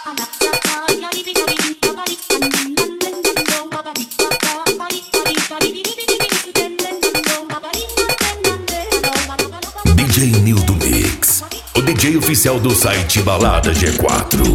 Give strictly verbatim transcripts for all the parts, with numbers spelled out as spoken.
D J Nildo Mix, o D J oficial do site Balada G quatro.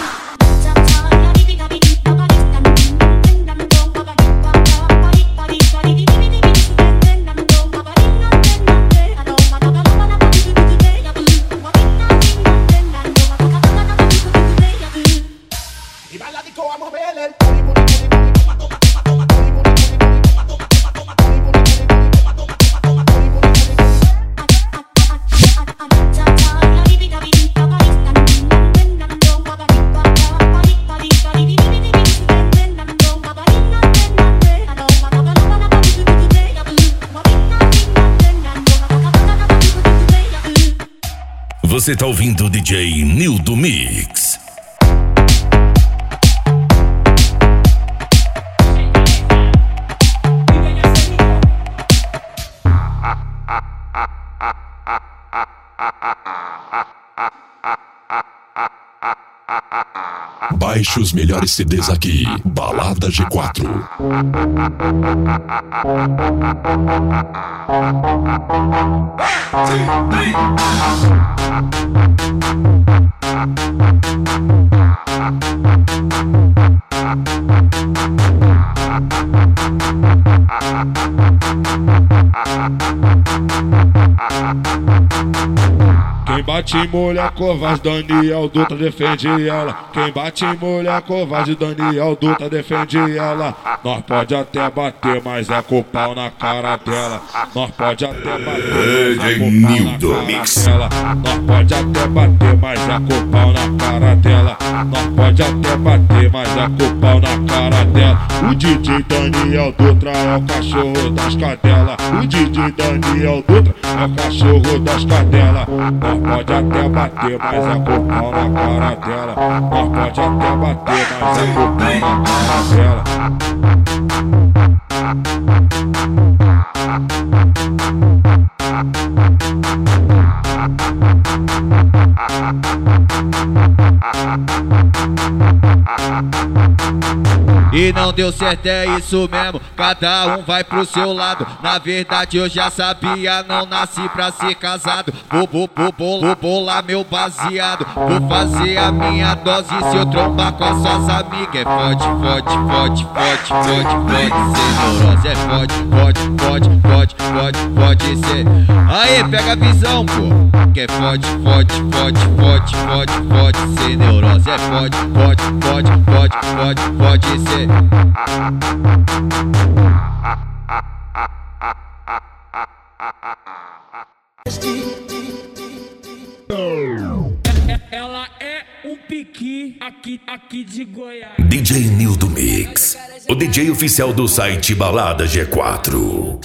Você tá ouvindo o D J Nildo Mix. Baixe os melhores C Ds aqui, Balada G quatro. Quem bate em mulher covarde, Daniel Dutra defende ela. Quem bate em mulher covarde, Daniel Dutra defende ela. Nós pode até bater, mas é com o pau na cara dela. Nós pode até bater, mas é com o pau na cara dela. Nós pode até bater, mas é com o pau na cara dela. Nós pode até bater, mas é com o pau na cara dela. O D J Daniel Dutra é o cachorro das cadelas. O D J Daniel Dutra é o cachorro das cadelas. Nós pode até bater, mas é com o pau na cara dela. Nós pode até bater, mas é com o pau na cara dela. E não deu certo, é isso mesmo, cada um vai pro seu lado. Na verdade eu já sabia, não nasci pra ser casado. Vou, vou, vou, vou, vou bolar meu baseado. Vou fazer a minha dose se eu trombar com as suas amigas. É fode, fode, fode, fode, fode, fode ser neurose. É fode, fode, fode, fode, fode, fode ser. Aí, pega a visão, pô. Que é fode, fode, fode, fode, fode, fode ser neurose. É fode, fode, fode, fode, fode, fode ser. Ela é um piqui aqui, aqui de Goiás. D J Nildo Mix, o D J oficial do site Balada G quatro.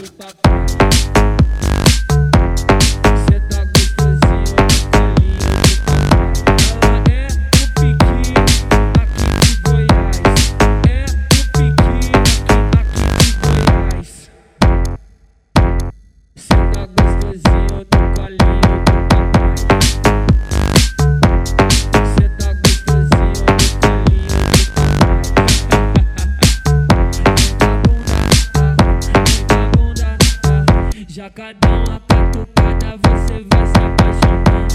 Já cada uma catucada você vai se apaixonar.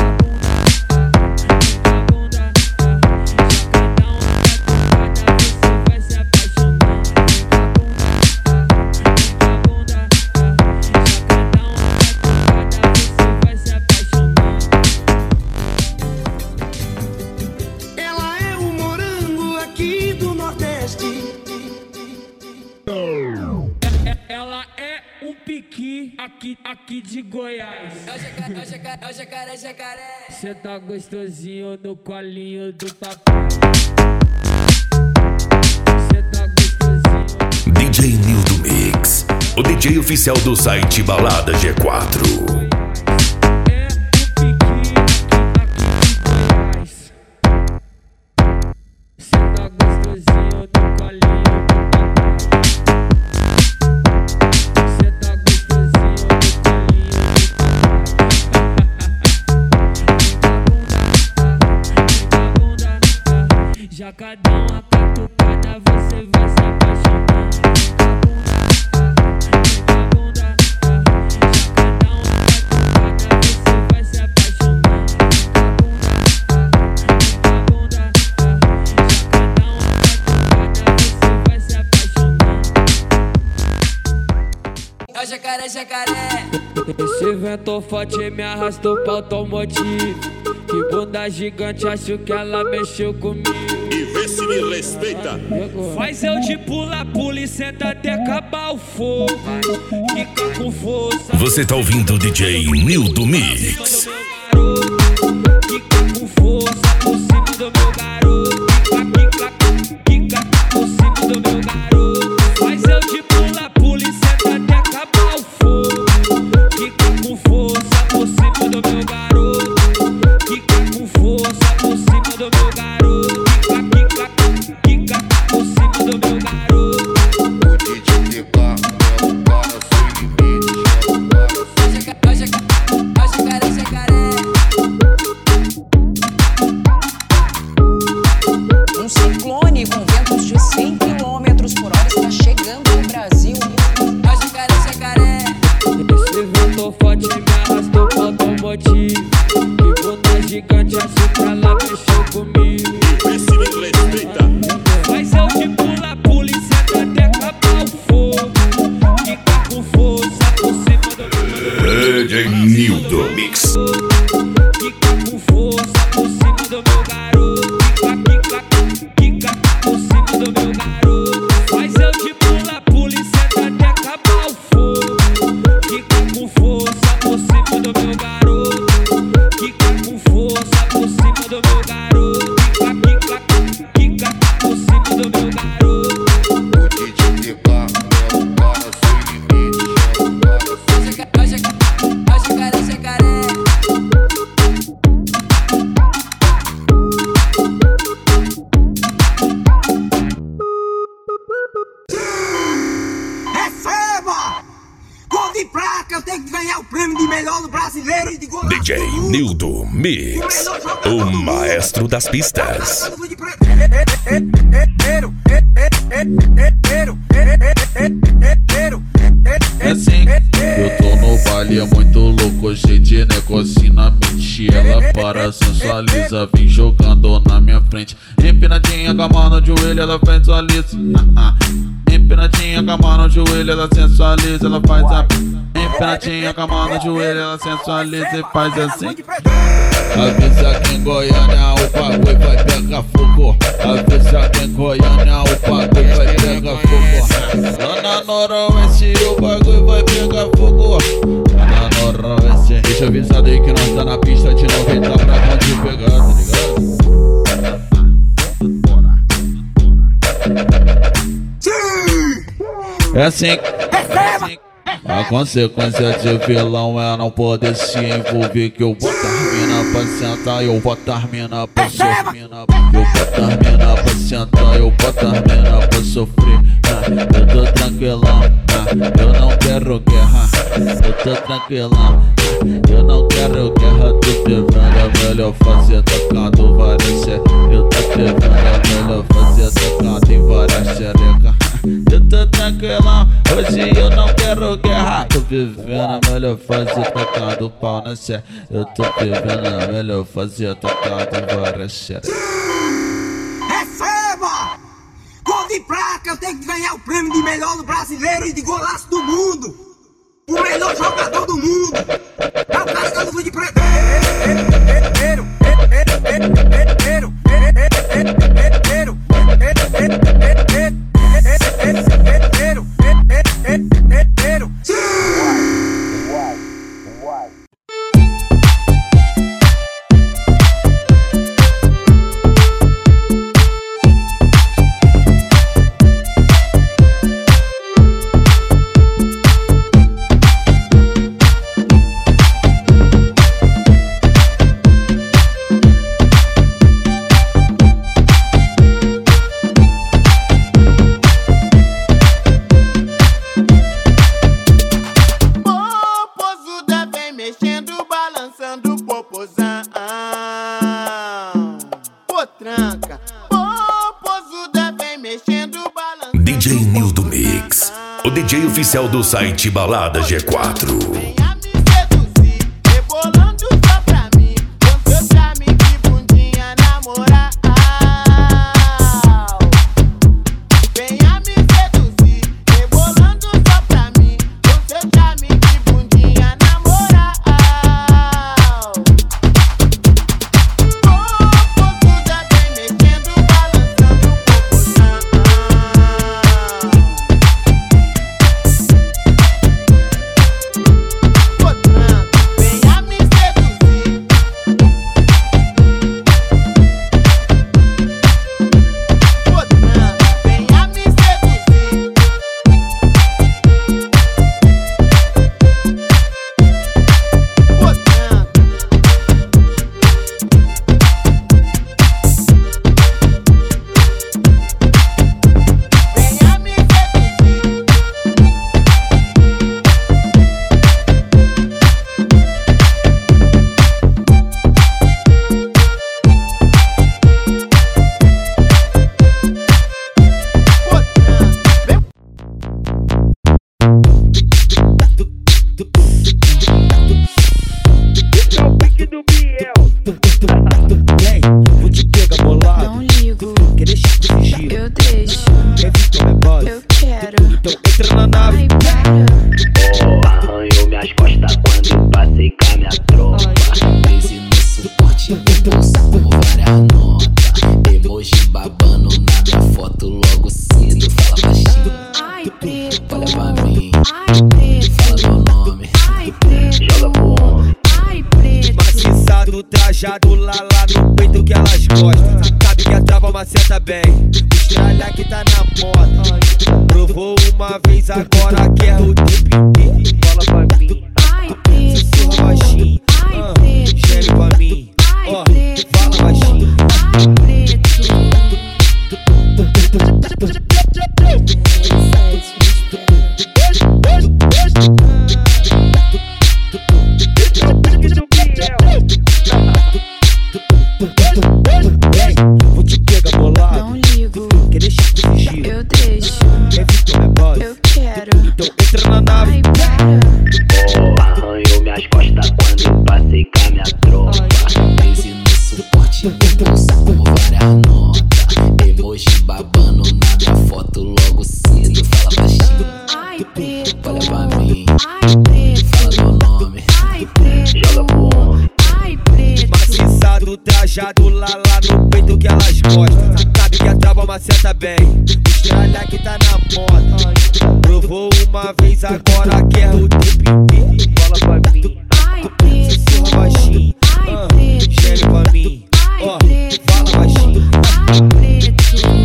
Bunda, já cada uma catucada você vai se apaixonar. Bunda, já cada uma catucada você vai se apaixonar. Ela é o morango aqui do Nordeste. Ela é um piqui aqui, aqui de Goiás. É o jacaré, é o jacaré, é o jacaré, jacaré. Cê tá gostosinho no colinho do papai. Cê tá gostosinho. D J Nildo Mix, o D J oficial do site Balada G quatro. Jacadão, a catucada, você vai se apaixonar. Bunda, jacadão, a catucada, você vai se apaixonar. Bunda, jacadão, a catucada, você vai se apaixonar. É o jacaré, jacaré. Esse vento forte me arrastou pra automotivo. Que bunda gigante, acho que ela mexeu comigo. E vê se me respeita. Faz eu de pula, pula e senta até acabar o fogo. Fica com força. Você tá ouvindo o D J Nildo Mix. Fica com força por cima do meu garoto. Fica, fica, fica por cima do meu garoto. Faz eu de pula, pula e senta até acabar o fogo. Fica com força por cima do meu garoto. Fica com força por cima do meu garoto. Fica, fica, fica por cima do meu garoto. O D J Pegar é o cara sem limite. É o jacaré, jacaré. Um ciclone com ventos de cem quilômetros por hora está chegando no Brasil. É o jacaré, jacaré. Esse vento forte me arrastou pra automotivo. Que bunda gigante, acho que ela mexeu comigo. E vê se me respeita. Mas eu de pula, pula e senta até acabar o fogo. Fica com força por cima do meu D J Nildo Mix. Fica com força por cima do meu garoto. Fica, fica, fica por cima do meu garoto. Mas eu de pula, pula e senta até acabar o fogo. Fica com força por cima do meu garoto. Fica com força por cima do meu garoto. Fica, fica, fica por cima do meu garoto. O D J Pegar é o cara sem limite. É o jacaré, jacaré. Receba! Gol de placa, eu tenho que ganhar o prêmio de melhor do brasileiro e de gol. D J Nildo Mix, o maestro das pistas. É assim, eu tô no baile, é muito louco, cheio de negocinho na mente. Ela para, sensualiza, vem jogando na minha frente. Empinadinha com a mão no joelho, ela sensualiza. Empinadinha com a mão no joelho, ela sensualiza, ela faz a... Empinadinha com a mão no joelho, ela sensualiza e faz assim. Avisa que em Goiânia o bagulho vai pegar fogo. Avisa que em Goiânia o bagulho vai pegar fogo. Lá na Noroeste o bagulho vai pegar fogo. Lá na Noroeste. Deixa avisado aí que nós tá na pista de noventa pra onde pegar, tá ligado? É assim, é assim. A consequência de vilão é não poder se envolver. Que eu botar mina pra sentar, eu botar mina pra sofrer. Eu botar mina pra sentar, eu botar mina pra sofrer. Eu tô tranquilão, eu não quero guerra. Eu tô tranquilão, eu não quero guerra. Tô vivendo, é melhor fazer tocando várias xerecas. Eu tô vivendo, é melhor fazer tocando em várias xerecas. Eu tô tranquilão, hoje eu não quero guerra. Tô vivendo, é melhor fazer tocando pau na sé. Eu tô vivendo, é melhor fazer tocando em várias xerecas. Receba! Gol de placa, eu tenho que ganhar o prêmio de melhor do brasileiro e de golaço do mundo. O melhor jogador do mundo. É o cara que eu fui de preto. Potranca, mexendo, balançando. D J Nildo Mix, o D J oficial do site Balada G quatro. Venha me seduzir, rebolando só pra mim. Com seu charme de bundinha na moral. Venha me seduzir, rebolando só pra mim. Com seu charme de bundinha na moral. Popozuda vem mexendo, balançando o popozão. Venha me seduzir. Venha me seduzir. Venha me seduzir. Vou te pegar bolado. Não ligo, Quer deixar de fingir? eu deixo, Quer vir que eu me boto? eu quero. Então entra na nave. Ai, para. Arranhou minhas costas quando passei com a minha tropa. Crise no suporte, no bolso como várias notas. Emoji babando na minha foto logo cedo. Fala baixinho, Ai, preto. olha pra mim. Ai, preto. Fala meu nome, Ai, preto. joga pro homem. Ai, preto. Maciçado, trajado, lá lá no peito que elas gostam. Sabe que a trava maceta bem. Estralha que tá na moda. Provou uma vez, agora quer o tempo inteiro. Fala pra mim, Ai, preto. sussurra baixinho. Ai, ah, preto. Geme pra mim. Ai, Ó, preto. fala baixinho. Ai, preto. Vou te pegar bolado. Não ligo, Quer deixar de fingir? eu deixo, Quer vir que eu me boto? eu quero. Então entra na nave. Ai, para. Arranhou minhas costas quando passei com a minha tropa. Crise no suporte, no bolso como várias notas. Emoji babando na minha foto logo cedo. Fala baixinho, Ai, preto. olha pra mim. Ai, preto. Fala meu nome, Ai, preto. joga pro homem. Ai, preto. Maciçado, trajado, lá lá no peito que elas gostam. Sabe que a trava maceta bem. Estralha que tá na moda. Provou uma vez, agora quer o tempo inteiro. Fala pra mim, Ai, preto. sussurra baixinho. Ai, ah, preto. Geme pra mim. Ai, Ó, preto. fala baixinho. Ai, preto.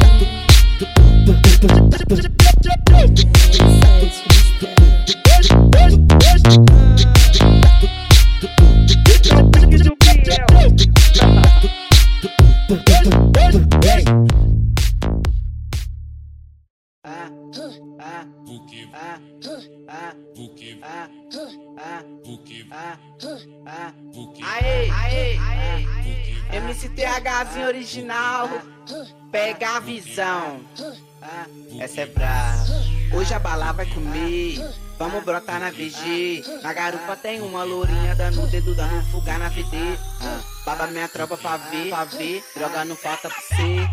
Aê, aê, aê, M C T Hzinho original, pega a visão. Essa é brava. Hoje a bala vai comer. Vamos brotar na V G. Na garupa tem uma lourinha dando o dedo, dando fuga na V D. Baba minha tropa pra ver, pra ver. Droga não falta pra você.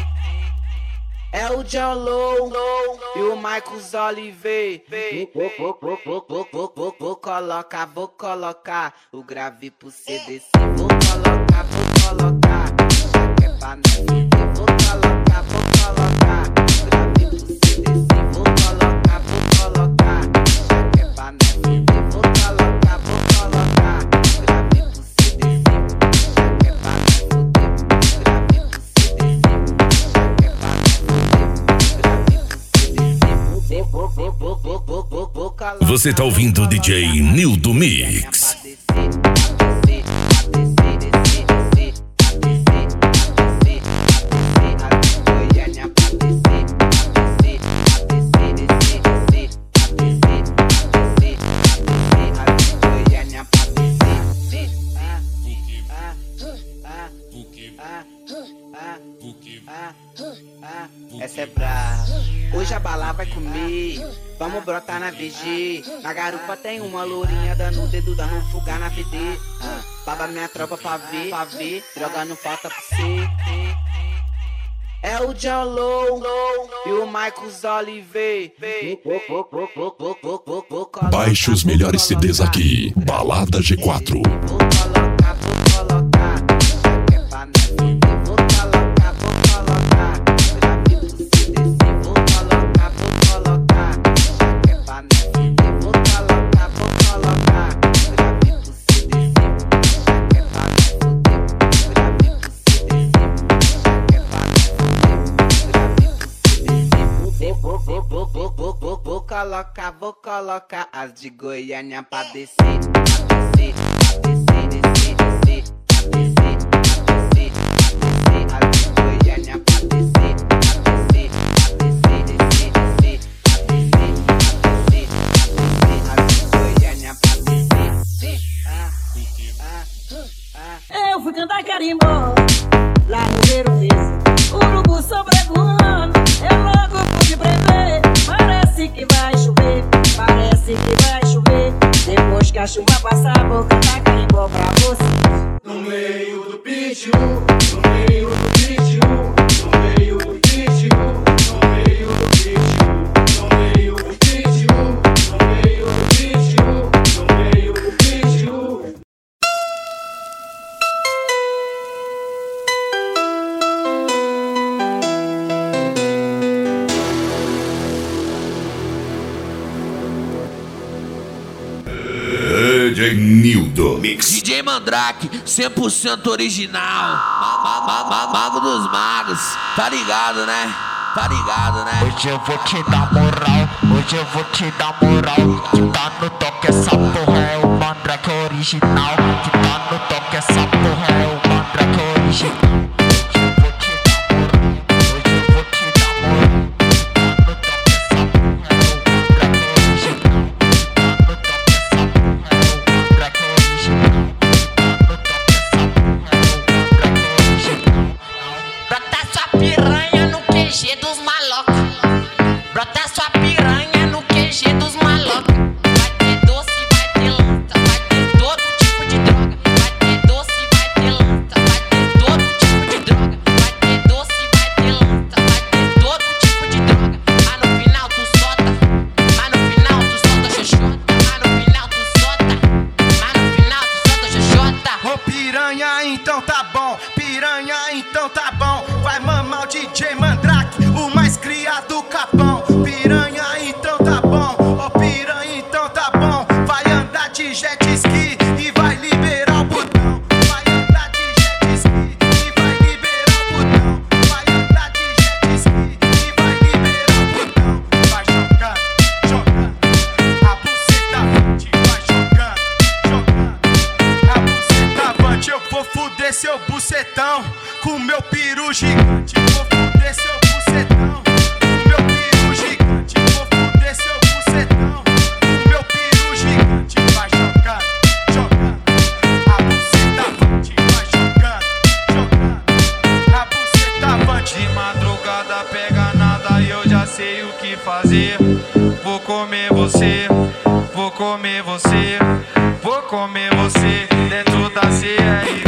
É o John Low e o Marcos Oliveira. Vou, vou, vou, vou, vou, vou, vou, vou colocar, vou colocar o grave pro C D C. Vou colocar, vou colocar. Já que é pra não fuder, vou colocar, vou colocar o grave pro C D C. Vou colocar, vou colocar. Já que é pra não fuder, vou colocar, vou colocar o grave pro C D C. Já que é pra não fuder, o grave pro C D C. Já que é pra não Você tá ouvindo o D J Nildo Mix. Ah, ah, essa é brava. Hoje a bala vai comer. Vamos brotar na V G. Na garupa tem uma lourinha dando o dedo, dando fuga na V D. Ah, baba minha tropa pra ver, pra ver. Droga não falta pra você. É o John Low e o Marcos Oliveira. Baixe os melhores C Ds aqui. Balada G quatro. Vou colocar, vou colocar. Já que é pra nós fuder. Vou colocar, vou colocar. Grave do C D C. Vou colocar, vou colocar. Já que é pra nós fuder. Vou colocar, vou colocar. Grave do C D C. Já que é pra nós fuder. Grave do C D C. Já que é pra nós fuder. Vou, vou, vou, vou, vou, vou, vou colocar, vou colocar as de Goiânia pra descer, pra descer, pra descer, descer, descer, pra descer, pra descer, pra descer, as de Goiânia pra descer, pra descer, pra descer, descer, descer, pra descer, pra descer, pra descer, as de Goiânia pra descer. Ah, ah, ah. Eu fui cantar carimbó lá no Ver o Vice, urubu sobrevoando, eu logo pude prever. Parece que vai chover, parece que vai chover. Depois que a chuva passar, vou cantar carimbó pra você. No meio do pitch, no meio do pitch, no meio do pitch, no meio do pitch, no meio do pitch, no meio do pitch, no meio do pitch. D J Nildo Mix. D J Mandrake, cem por cento original. Ma ma ma Mago dos magos, tá ligado, né? Tá ligado, né? Hoje eu vou te dar moral, hoje eu vou te dar moral. Que tá no toque essa porra é o Mandrake original. Que tá no toque essa porra é o Mandrake original. Então tá bom, piranha, então tá bom. Vai mamar o D J Mandrake, o mais criado do Capão. Piranha, então tá bom, ô oh, piranha, então tá bom. Vai andar de jet ski e vai liberar o botão. Vai andar de jet ski e vai liberar o botão. Vai andar de jet ski e vai liberar o botão. Vai jogando, jogando, a buceta avante. Vai jogando, jogando, a buceta avante. Eu vou fuder seu bucetão com meu peru gigante. Vou fuder seu bucetão com meu peru gigante. Vou fuder seu bucetão com meu peru gigante. Vai jogando, jogando, a buceta avante. Vai jogando, jogando, a buceta avante. De madrugada pega nada e eu já sei o que fazer. Vou comer você, vou comer você, vou comer você dentro da C R.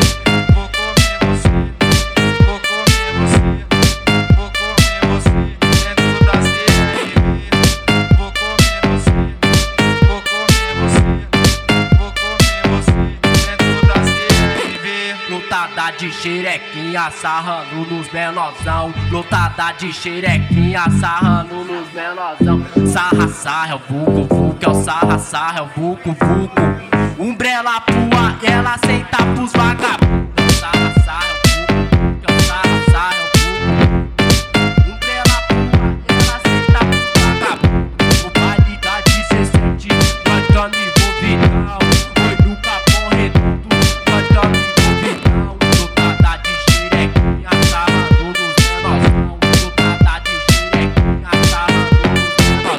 Lotada de xerequinha sarrando nos menorzão. Lotada de xerequinha sarrando nos menorzão. Sarra, sarra, é o vucu, vucu, é o sarra, sarra, é o vucu, vucu. Umbrella pua, ela aceita pros vagabundos. Sarra, sarra, é o vucu, é o sarra, sarra, é o vucu. Umbrella pua, ela aceita pros vagabundos. O baile da dezessete, nós tamo envolvidão. Oi no Capão Redondo, nós tamo envolvidão.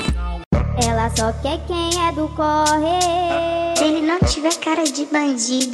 Ela só quer quem é do corre. Se ele não tiver cara de bandido,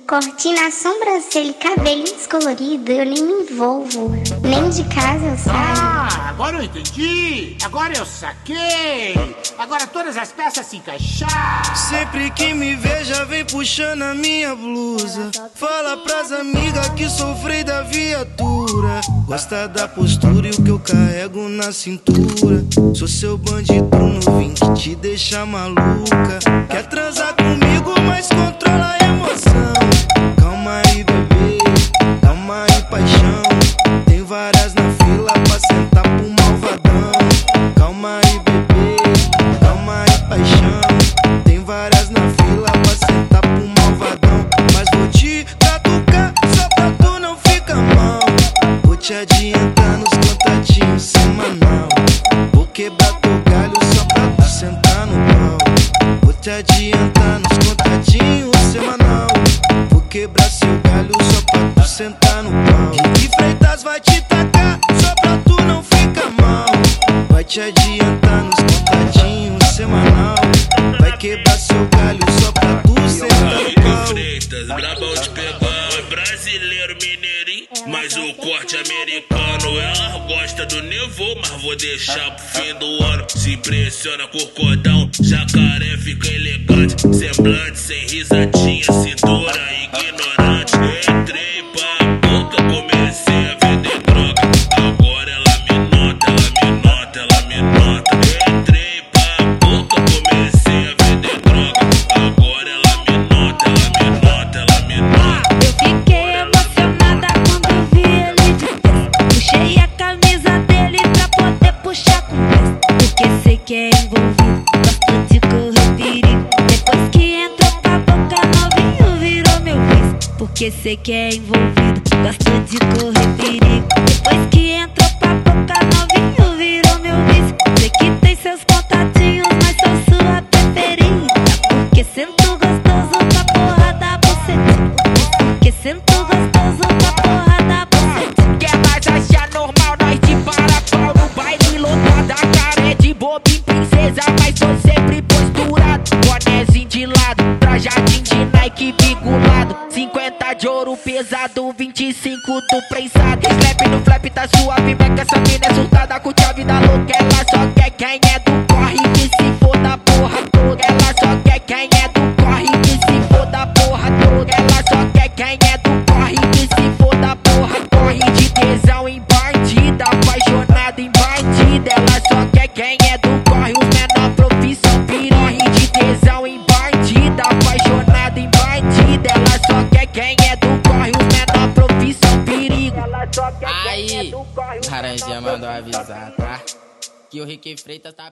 Cortina, sobrancelha e cabelinho descolorido, eu nem me envolvo. Nem de casa eu saio. Ah, agora eu entendi. Agora eu saquei. Agora todas as peças se encaixaram. Sempre que me veja vem puxando a minha blusa. Fala pras amigas que sofri da viatura. Gosta da postura e o que eu carrego na cintura. Sou seu bandido novinho que te deixa maluca. Quer transar comigo, mas controla a emoção. Calma aí, bebê, calma aí, paixão. Tem várias na fila pra sentar pro malvadão. Calma aí, bebê, calma aí, paixão. Tem várias na fila pra sentar pro malvadão. Mas vou te catucar só pra tu não ficar mal. Vou te adiantar nos contatinhos semanal. Vou quebrar teu galho só pra tu sentar no pau. Vou te adiantar nos contatinhos semanal. Vou quebrar seu galho só pra tu sentar no pau. E Freitas vai te tacar só pra tu não ficar mal. Vai te adiantar nos contatinhos semanal. Vai quebrar seu galho só pra tu sentar no pau. Freitas, brabão de pegar, é brasileiro, mineirinho, mas o corte americano. Ela gosta do nevô, mas vou deixar pro fim do ano. Se impressiona com o cordão, jacaré fica elegante. Semblante sem risadinha, cintura ignorante. Entrei pra boca, comecei a vender droga. Agora ela me nota, ela me nota, ela me nota. Entrei pra boca, comecei a vender droga. Agora ela me nota, ela me nota, ela me nota. Eu fiquei emocionada quando vi ele de perto. Puxei a camisa dele pra poder puxar com pressa. Porque sei que é envolvido, gosto de correr perigo. Depois que entrou pra boca, novinho virou meu vice. Porque sei que é envolvido, gosto de correr perigo. Depois que entrou pra boca, novinho virou meu vice. Sei que tem seus contatinhos, mas sou sua preferida. Porque sinto gostoso com a porra da bucetinha. Porque sinto gostoso com a porra da bucetinha. Quer mais achar normal, nós de para-pau no baile lotada. Cara é de bobinho, princesa, mas tô sempre posturado. Bonézinho de lado, trajadinho de Nike bigulado. Cinquenta de ouro pesado, vinte e cinco do prensado. Slap no flap tá suave, mas que essa mina é surtada. Curte a vida louca, ela só quer quem é do corre que se for da porra toda. Ela só quer quem é do corre que se for da porra toda. Ela só quer quem é do corre que se for da porra. Corre de tesão em bandida, apaixonada em bandida. Ela só quer quem é do corre, os menor profissão piranha. Corre de tesão em bandida, apaixonada em bandida. Ela só quer quem é do corre, os menor profissão perigo. Ela só quer quem é do corre. Aí, Laranjinha mandou avisar, tá? Que o Rick Freitas tá